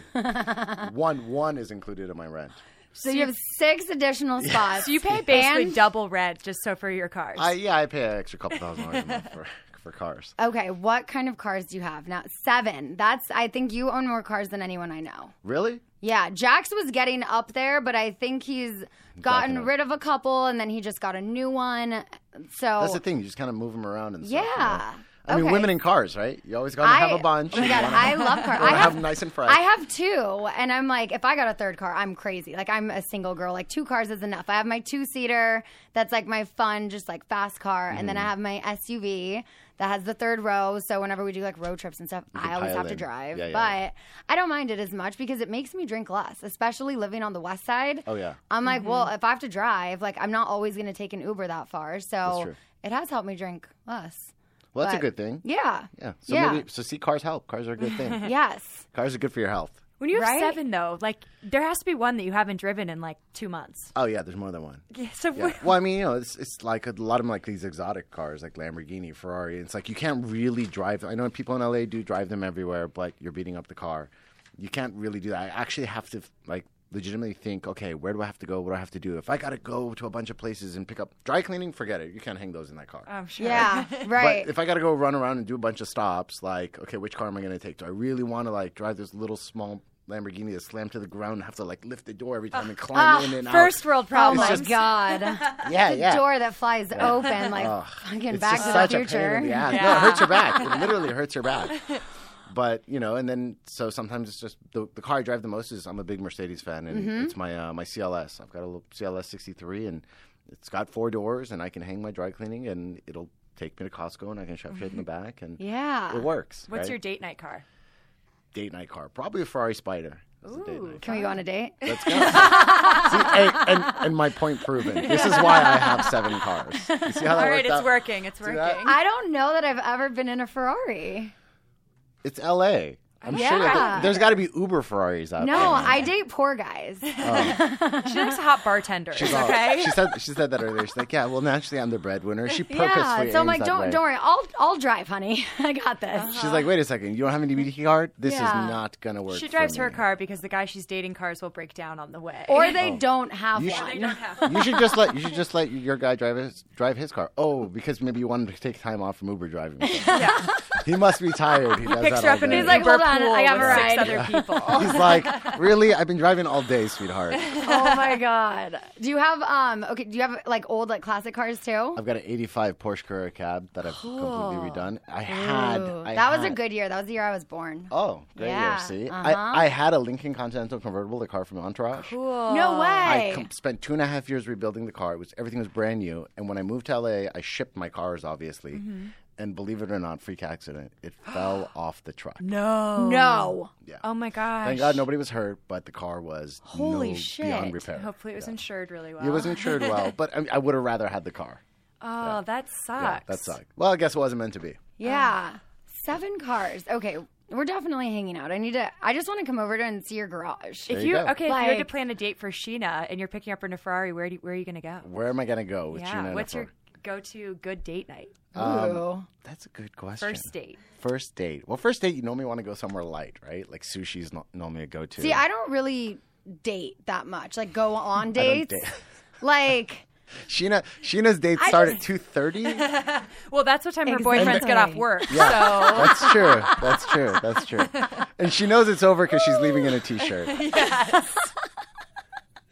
one is included in my rent. So you have 6 additional spots. So you pay basically And- double rent just so for your cars. I pay an extra couple $1,000 a month for cars. Okay, what kind of cars do you have now? 7. I think you own more cars than anyone I know. Really? Yeah, Jax was getting up there, but I think he's gotten backing up. rid of a couple, and then he just got a new one. So That's the thing. You just kind of move them around and stuff. yeah. I mean, Okay. women in cars, right? You always got to have a bunch. Oh my You God, wanna I love cars. you wanna have them nice and fresh. I have 2, and I'm like, if I got a third car, I'm crazy. Like, I'm a single girl. Like, 2 cars is enough. I have my 2-seater. That's like my fun, just like fast car, and then I have my SUV that has the 3rd row. So whenever we do like road trips and stuff, I always pile have to in. drive. Yeah, yeah, but yeah. I don't mind it as much because it makes me drink less, especially living on the west side. Oh, yeah. I'm like, well, if I have to drive, like, I'm not always going to take an Uber that far. So true. it has helped me drink less. Well, that's a But- good thing. Yeah. Yeah. So Yeah. see, cars help. Cars are a good thing. Yes. Cars are good for your health. when you have Right? 7, though, like there has to be one that you haven't driven in like 2 months. Oh yeah, there's more than one. Yeah, so Yeah. Well, I mean, it's like a lot of them, like these exotic cars, like Lamborghini, Ferrari. It's like you can't really drive. I know people in LA do drive them everywhere, but you're beating up the car. You can't really do that. I actually have to like legitimately think, okay, where do I have to go? What do I have to do? If I got to go to a bunch of places and pick up dry cleaning, forget it. You can't hang those in that car. I'm sure. Yeah. Right. But if I got to go run around and do a bunch of stops, like, okay, which car am I going to take? Do I really want to like drive this little small Lamborghini that slam to the ground and have to like lift the door every time and climb in and out? First world Oh problems. my God. Yeah, The yeah. door that flies open, like fucking It's Back just to such the a pain in Future. the ass. No, it hurts your back. It literally hurts your back. But, and then so sometimes it's just the car I drive the most is I'm a big Mercedes fan, and it's my my CLS. I've got a little CLS 63, and it's got 4 doors, and I can hang my dry cleaning, and it'll take me to Costco, and I can shove shit in the back, and Yeah. it works. What's right? your date night car? date night car? Probably a Ferrari Spider. That's a date night Can we go on a date? Let's go. See, hey, and my point proven. This is why I have 7 cars. You see how that All right, worked it's out? working. It's See working. that? I don't know that I've ever been in a Ferrari. It's LA. I'm Yeah. sure that there's got to be Uber Ferraris out there. No, I date poor guys. She likes hot bartenders. She's all- Okay. She said that earlier. She's like, yeah, well, naturally I'm the breadwinner. She purposely Yeah, so I'm aims like, that way. don't worry, I'll drive, honey. I got this. She's like, wait a second, you don't have an EBT card? This Yeah. is not gonna work. She drives for her me. car because the guy she's dating cars will break down on the way. Or they don't have You one. should- You should just let your guy drive his car. Oh, because maybe you wanted to take time off from Uber driving. yeah. He must be tired. He does Picks that her all up in day. his like, Uber hold on, pool I have with a 6 ride. other people. He's like, really? I've been driving all day, sweetheart. Oh my God. Do you have do you have like old like classic cars too? I've got an 85 Porsche Carrera cab that I've completely redone. Ooh, I that was a had- good year. That was the year I was born. Oh, great Yeah, year. See, uh-huh. I had a Lincoln Continental convertible, the car from Entourage. No way. I spent 2.5 years rebuilding the car. Everything was brand new. And when I moved to LA, I shipped my cars, obviously. Mm-hmm. And believe it or not, freak accident. It fell off the truck. No. Yeah. Oh my gosh. Thank God nobody was hurt, but the car was Holy shit. beyond repair. Hopefully it was insured really well. It was insured well, but I would have rather had the car. Oh, that Yeah, sucks. that sucked. Well, I guess it wasn't meant to be. Yeah. 7 cars. Okay. We're definitely hanging out. I just want to come over to and see your garage. If There you you go. if you had to Like- plan a date for Sheena and you're picking up her in a Ferrari, where are you going to go? Where am I going to go with Sheena Yeah. and What's a your go-to good date night? Ooh. That's a good question. First date. First date. Well, first date, you normally want to go somewhere light, right? Like sushi's normally a go-to. See, I don't really date that much. Like go on I don't dates. date. Sheena. Sheena's dates start at 2:30. Well, that's what time her Exactly. boyfriends get off work. Yeah, So that's true. That's true. That's true. And she knows it's over because she's leaving in a t-shirt.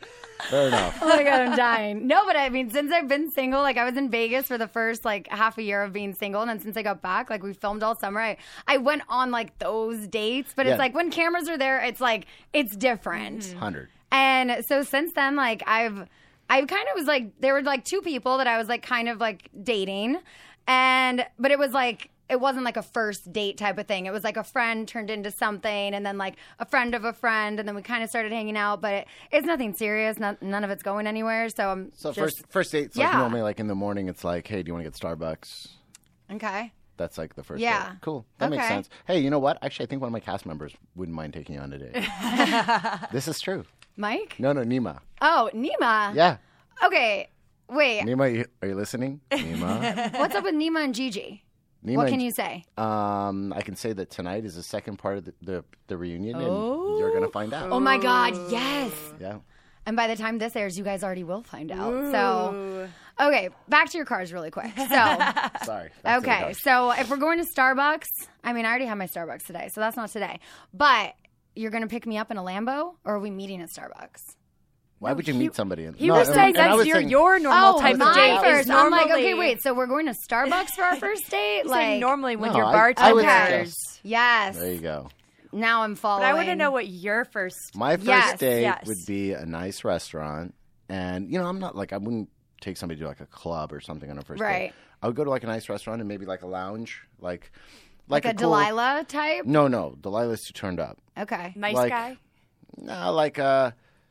Fair enough. Oh my God, I'm dying. No, but I mean, since I've been single, like I was in Vegas for the first like half a year of being single. And then since I got back, like we filmed all summer. I went on like those dates, but it's like when cameras are there, it's like, it's different. 100. And so since then, like I kind of was like, there were like two people that I was like kind of like dating. But it was like, it wasn't like a first date type of thing. It was like a friend turned into something, and then like a friend of a friend, and then we kind of started hanging out. But it's nothing serious. None of it's going anywhere. So I'm first date's like normally like in the morning. It's like, hey, do you want to get Starbucks? Okay. That's like the first date. Cool. That makes sense. Hey, you know what? Actually, I think one of my cast members wouldn't mind taking you on a date. This is true. Mike? No, Nima. Oh, Nima. Yeah. Okay. Wait. Nima, are you listening? Nima. What's up with Nima and Gigi? Nima what can you say? I can say that tonight is the second part of the reunion, and you're going to find out. Oh, my God. Yes. Yeah. And by the time this airs, you guys already will find out. So, okay, back to your cars really quick. So, sorry. Okay, so if we're going to Starbucks, I mean, I already have my Starbucks today, so that's not today. But you're going to pick me up in a Lambo, or are we meeting at Starbucks? Why would you meet somebody? He was saying that's your normal type of date. First. I'm like, okay, wait, so we're going to Starbucks for our first date? Like normally when you're bartenders. Yes. There you go. Now I'm following. But I want to know what your first... My first date would be a nice restaurant. And, you know, I'm not like, I wouldn't take somebody to like a club or something on a first date. I would go to like a nice restaurant and maybe like a lounge, like a Delilah type? No. Delilah's too turned up. Okay. Nice guy? No, like a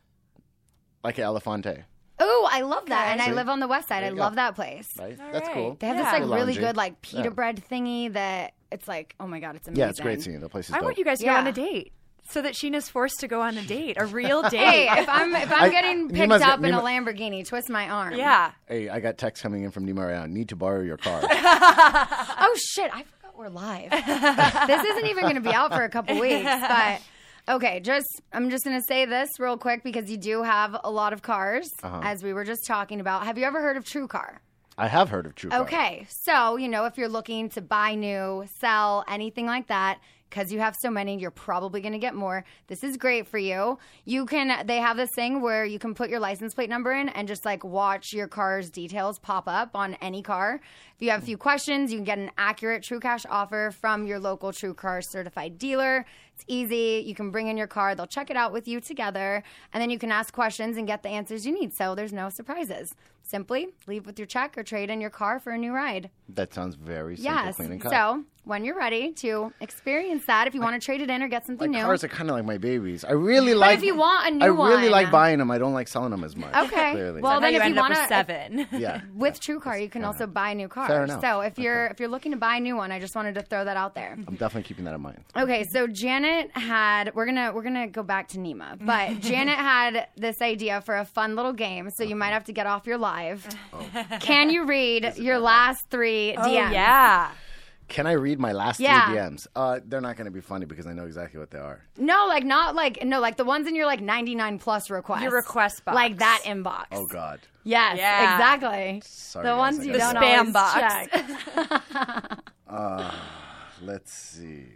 Elefante. Oh, I love that. And I live on the west side. I love that place. Right? That's cool. They have this like really good like pita bread thingy that it's like, oh my God, it's amazing. Yeah, it's great seeing the place is dope. I want you guys to go on a date. So that Sheena's forced to go on a date, a real date. Hey, if I'm getting picked up in a Lamborghini, twist my arm. Yeah. Hey, I got text coming in from Nima right now. Need to borrow your car. Oh shit! I forgot we're live. This isn't even going to be out for a couple weeks, but okay. I'm just going to say this real quick because you do have a lot of cars, as we were just talking about. Have you ever heard of TrueCar? I have heard of TrueCar. Okay, so you know if you're looking to buy new, sell, anything like that. Because you have so many, you're probably going to get more. This is great for you. They have this thing where you can put your license plate number in and just like watch your car's details pop up on any car. If you have a few questions, you can get an accurate True Cash offer from your local TrueCar certified dealer. It's easy. You can bring in your car. They'll check it out with you together. And then you can ask questions and get the answers you need. So there's no surprises. Simply leave with your check or trade in your car for a new ride. That sounds very simple, clean and cut. So when you're ready to experience that, if you want to trade it in or get something new. Cars are kind of like my babies. I really like. But if you want a new one. I really like buying them. I don't like selling them as much. Okay. Clearly. Well, then if you want to 7. Yeah. With TrueCar, you can also buy new cars. Fair enough. So if you're looking to buy a new one, I just wanted to throw that out there. I'm definitely keeping that in mind. Okay, so Janet had we're gonna go back to Nima, but Janet had this idea for a fun little game. So you might have to get off your live. Oh. Can you read your last 3 DMs? Oh, yeah. Can I read my last 3 DMs? They're not going to be funny because I know exactly what they are. No, like the ones in your like 99 plus requests. Your request box. Like that inbox. Oh God. Yes, exactly. Sorry, the ones you the don't spam always box. Check. Let's see.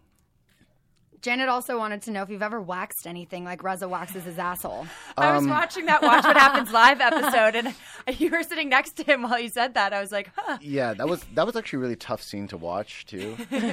Janet also wanted to know if you've ever waxed anything like Reza waxes his asshole. I was watching that Watch What Happens Live episode, and you were sitting next to him while you said that. I was like, huh. Yeah, that was actually a really tough scene to watch, too.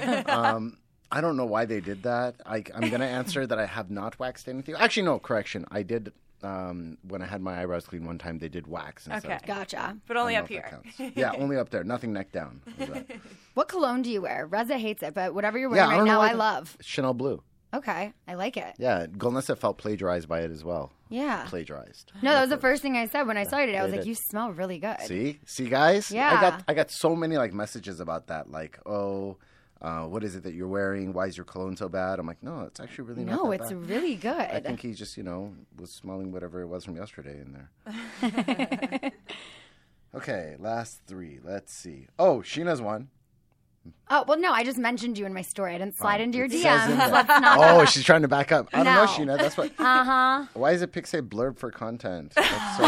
I don't know why they did that. I'm going to answer that I have not waxed anything. Actually, no, correction. I did, when I had my eyebrows cleaned one time, they did wax and stuff. Gotcha. But only up here. Yeah, only up there. Nothing neck down. What cologne do you wear? Reza hates it, but whatever you're wearing right now, I love. Chanel Blue. Okay, I like it. Yeah, Golnessa felt plagiarized by it as well. Yeah. Plagiarized. No, that was the first thing I said when I saw it. I was like, you smell really good. See, guys? Yeah. I got so many like messages about that. Like, what is it that you're wearing? Why is your cologne so bad? I'm like, no, it's actually really not that it's bad. really good. I think he just, was smelling whatever it was from yesterday in there. Okay, last 3. Let's see. Oh, Sheena's one. Oh, well, no, I just mentioned you in my story. I didn't slide into your DMs. Let's not she's trying to back up. I don't know, Sheena. That's what. Uh-huh. Why is it Pixie blurb for content? That's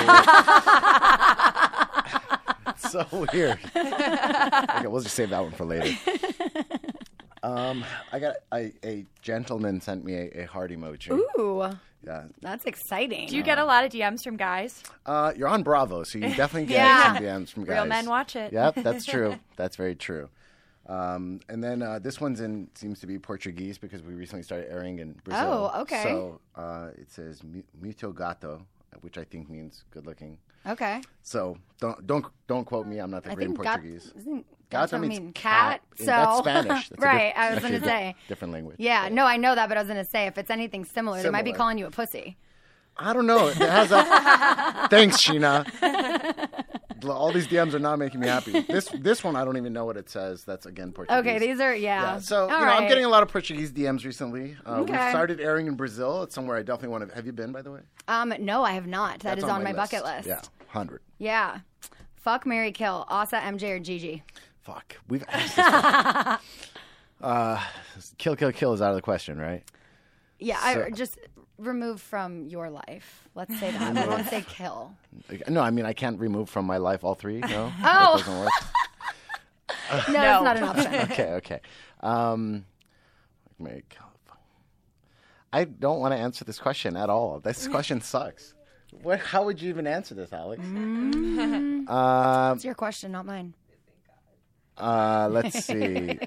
so weird. So weird. Okay, we'll just save that one for later. I got a gentleman sent me a heart emoji. Ooh, Yeah. that's exciting. Do you get a lot of DMs from guys? You're on Bravo, so you definitely get Yeah. some DMs from guys. Real men watch it. Yep, that's true. That's very true. And then this one's seems to be Portuguese because we recently started airing in Brazil. Oh, okay. So it says "muito gato," which I think means good looking. Okay. So don't quote me. I'm not that I great in think Portuguese. Gato Gato means means cat. cat. So That's Spanish. That's right. I was going to actually say. different language. Yeah. No, I know that, but I was going to say if it's anything similar, they might be Similar. calling you a pussy. I don't know. It has a. Thanks, Sheena. All these DMs are not making me happy. This one I don't even know what it says. That's again Portuguese. Okay, these are yeah. So All I'm right. getting a lot of Portuguese DMs recently. We've Okay. started airing in Brazil. It's somewhere I definitely want to. Have you been, by the way? No, I have not. That's That is on my bucket list. Yeah, 100. Yeah. Fuck, marry, kill. Asa, MJ, or Gigi? Fuck. We've asked this one. Kill is out of the question, right? Yeah, So- I just remove from your life. Let's say that. We won't say kill. No, I mean I can't remove from my life all three. No, Oh. that doesn't work. No, that's not an option. Okay. Marry, kill. I don't want to answer this question at all. This question sucks. How would you even answer this, Alex? It's your question, not mine. Let's see.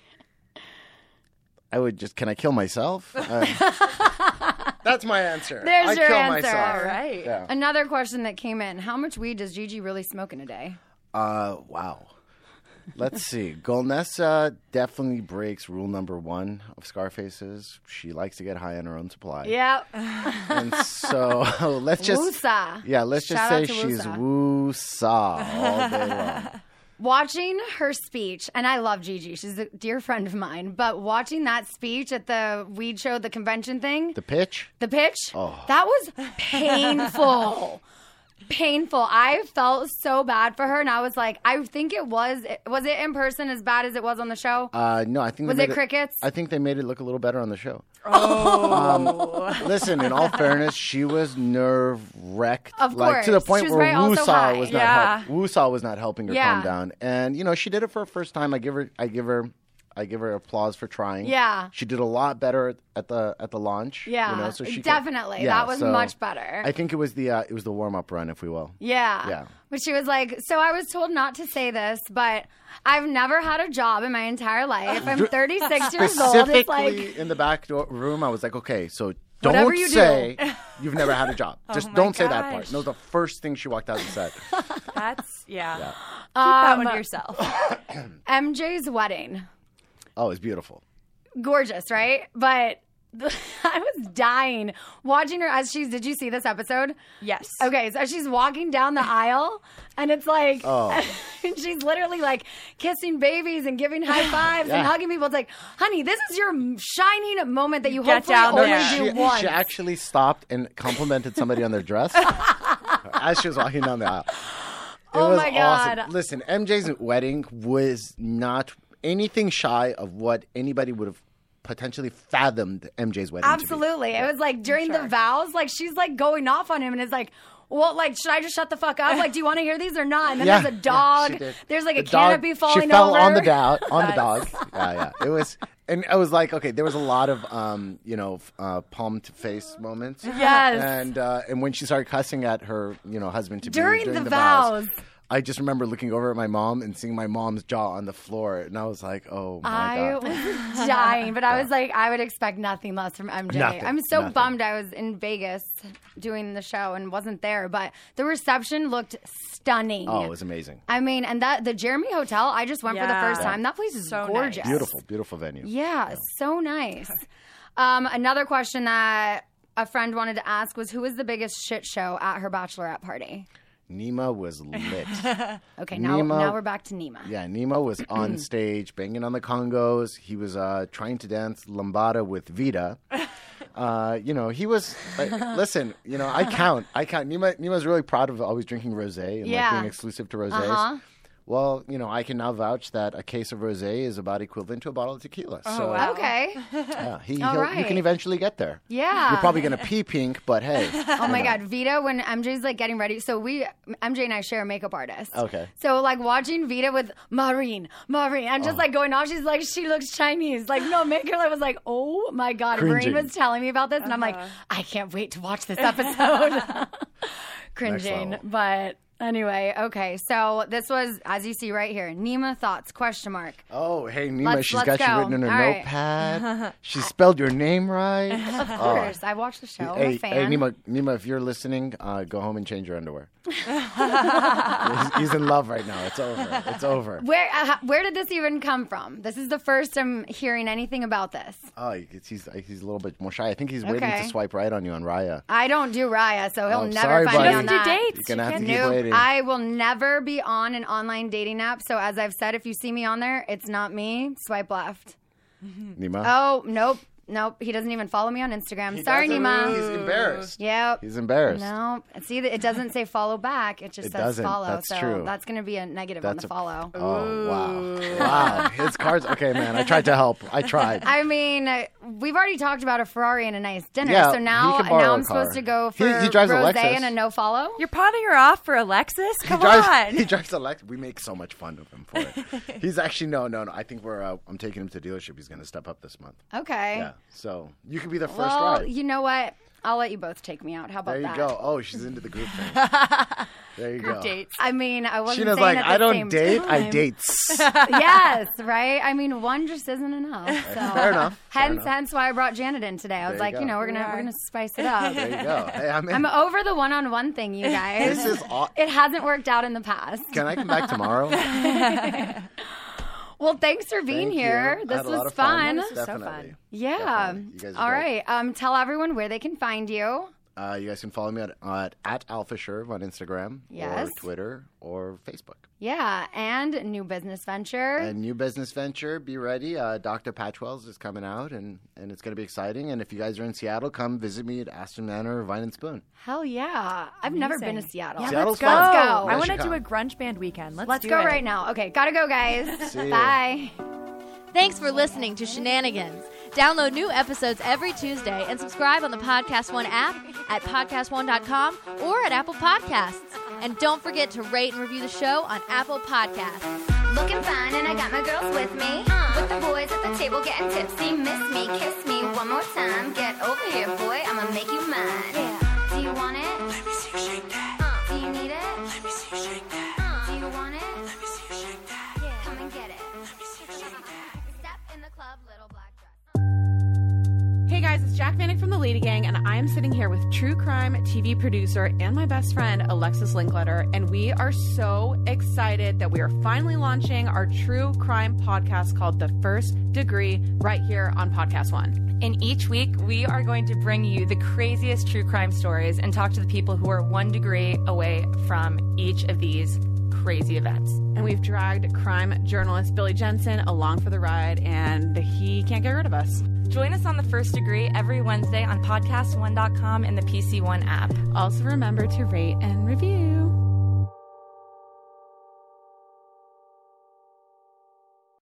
I would just. Can I kill myself? That's my answer. There's I'd your kill answer. myself. All right. Yeah. Another question that came in. How much weed does Gigi really smoke in a day? Wow. Let's see. Golnessa definitely breaks rule number 1 of Scarface's. She likes to get high on her own supply. Yep. And so let's just. Woosah. Yeah, let's just Shout say out to she's Woosah. woosah all day long. Watching her speech, and I love Gigi. She's a dear friend of mine. But watching that speech at the weed show, the convention thing, The pitch? the pitch, Oh. that was painful. Painful. I felt so bad for her, and I was like, I think it was it in person as bad as it was on the show? No, I think Was they it made crickets? I think they made it look a little better on the show. Oh. Listen, in all fairness, she was nerve wrecked. Of like, to the course. point She was where very also high. Woosah was not helping her Yeah. calm down. And she did it for her first time. I give her applause for trying. Yeah. She did a lot better at the launch. Yeah, so she definitely. Yeah, That was so much better. I think it was the warm up run, if we will. Yeah. Yeah. But she was like, so I was told not to say this, but I've never had a job in my entire life. I'm 36 years old. It's Specifically like, in the back room, I was like, okay, so Whatever don't you do. say you've never had a job. Just my don't say that part. gosh. No, the first thing she walked out and said. That's Keep that one to yourself. MJ's wedding. Oh, it's beautiful. Gorgeous, right? But I was dying watching her as did you see this episode? Yes. Okay, so she's walking down the aisle, and it's like, and she's literally like kissing babies and giving high fives and hugging people. It's like, honey, this is your shining moment that you Get hopefully down only there. do once. She actually stopped and complimented somebody on their dress as she was walking down the aisle. It Oh was my God. awesome. Listen, MJ's wedding was not anything shy of what anybody would have potentially fathomed MJ's wedding to be. Absolutely. It was like during the vows, like she's like going off on him and it's like, well, like, should I just shut the fuck up? Like, do you want to hear these or not? And then there's a dog. she did. There's like The a canopy dog, falling she fell over. on the dog. Yeah. It was, and I was like, okay, there was a lot of, palm to face moments. Yes. And when she started cussing at her, husband to be During the vows. I just remember looking over at my mom and seeing my mom's jaw on the floor, and I was like, "Oh my I god!" was dying, but I was like, I would expect nothing less from MJ. Nothing, I'm so nothing. bummed I was in Vegas doing the show and wasn't there, but the reception looked stunning. Oh, it was amazing. I mean, and the Jeremy Hotel, I just went for the first time. That place is So gorgeous. nice. Beautiful, beautiful venue. Yeah, so nice. Another question that a friend wanted to ask was, who was the biggest shit show at her bachelorette party? Nima was lit. Okay, now we're back to Nima. Yeah, Nima was on stage banging on the congos. He was trying to dance lambada with Vita. He was. Listen, I count. Nima's really proud of always drinking rosé and like being exclusive to rosés. Well, I can now vouch that a case of rosé is about equivalent to a bottle of tequila. So, wow. Okay. yeah, All you right. can eventually get there. Yeah. You're probably going to pee pink, but hey. Oh my God, Vita, when MJ's like getting ready, so MJ and I share a makeup artist. Okay. So like watching Vita with Maureen, I'm just like going off. She's like, she looks Chinese. Like, no makeup. I was like, oh my God. Cringing. Maureen was telling me about this, and I'm like, I can't wait to watch this episode. Cringing, level. but. Anyway, okay, so this was, as you see right here, Nima thoughts, ? Oh, hey, Nima, Let's she's got you go. written in her All right. notepad. She spelled your name right. Of course, I watched the show. I'm a Hey, fan. Nima, if you're listening, go home and change your underwear. He's in love right now. It's over. It's over. Where did this even come from? This is the first I'm hearing anything about this. Oh, he's a little bit more shy. I think he's waiting Okay. to swipe right on you on Raya. I don't do Raya, so he'll Oh, never sorry, find buddy. me on Doesn't do that. dates. You're gonna have to keep Nope, waiting. I will never be on an online dating app. So as I've said, if you see me on there, it's not me. Swipe left. Nima. Oh, nope. He doesn't even follow me on Instagram. Sorry, Nima. He's embarrassed. Yep. He's embarrassed. No, see, it doesn't say follow back. It just It says doesn't. follow. That's so true. that's going to be a negative on the follow. Oh, wow. Wow. His cards. Okay, man. I tried to help. I tried. I mean, we've already talked about a Ferrari and a nice dinner. Yeah, so now he can borrow I'm a car. supposed to go for He drives a rosé Lexus. and a no follow. You're pawning her off for Alexis? Come He on. drives a Lexus. We make so much fun of him for it. He's actually no. I think I'm taking him to dealership. He's going to step up this month. Okay. Yeah. So you could be the first Well, ride. you know what? I'll let you both take me out. How about There you that? go. Oh, she's into the group thing. There you Group go. dates. I mean, I wasn't Sheena's saying like, at the I don't same date, I time. dates. Yes, right? I mean, one just isn't enough. So. Fair enough. Fair enough. Hence why I brought Janet in today. I was There you like, go. we're gonna spice it up. There you go. Hey, I'm in. I'm over the one-on-one thing, you guys. This is It hasn't worked out in the past. Can I come back tomorrow? Well, thanks for being Thank here. you. I This had a lot was of fun. fun. so Definitely. fun. Yeah. Definitely. You guys are All great. right. Tell everyone where they can find you. You guys can follow me at AlphaSherv on Instagram Yes. or Twitter or Facebook. Yeah, and new business venture. And new business venture, be ready. Dr. Patchwell's is coming out, and it's going to be exciting. And if you guys are in Seattle, come visit me at Aston Manor or Vine and Spoon. Hell yeah. I've never been to Amazing. Seattle. Yeah, Seattle's let's go. fun. Let's go. I You want should to do a come. grunge band weekend. Let's Let's do go it. right now. Okay, gotta go, guys. See ya. Bye. Thanks for listening to Shenanigans. Download new episodes every Tuesday and subscribe on the Podcast One app at podcastone.com or at Apple Podcasts. And don't forget to rate and review the show on Apple Podcasts. Looking fine and I got my girls with me. With the boys at the table getting tipsy. Miss me, kiss me one more time. Get over here, boy, I'ma make you mine. Yeah. Do you want it? Let me see you shake that. Do you need it? Let me see you shake that. Do you want it? Let me see you shake that. Yeah. Come and get it. Let me see you shake that. Step in the club, little black dress. Hey guys, it's Jack Vanek from The Lady Gang, and I am sitting here with true crime TV producer and my best friend, Alexis Linkletter, and we are so excited that we are finally launching our true crime podcast called The First Degree right here on Podcast One. And each week, we are going to bring you the craziest true crime stories and talk to the people who are 1 degree away from each of these crazy events. And we've dragged crime journalist Billy Jensen along for the ride, and he can't get rid of us. Join us on The First Degree every Wednesday on podcastone.com and the PC One app. Also remember to rate and review.